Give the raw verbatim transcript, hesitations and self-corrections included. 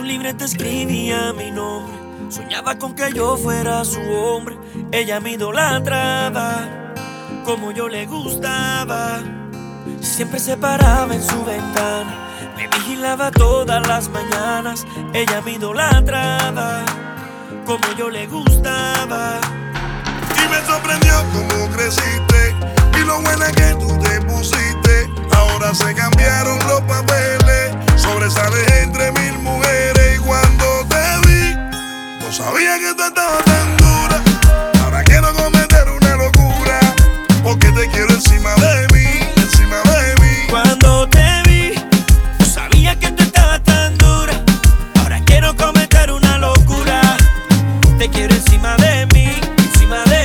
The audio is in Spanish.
libre te escribía mi nombre. Soñaba con que yo fuera su hombre. Ella me idolatraba como yo le gustaba. Siempre se paraba en su ventana, me vigilaba todas las mañanas. Ella me idolatraba como yo le gustaba. Y me sorprendió cómo creciste y lo buena que tú te pusiste. Ahora se cambiaron los papeles, sobresales entre mil mujeres. Y cuando te vi, no sabía que tú estabas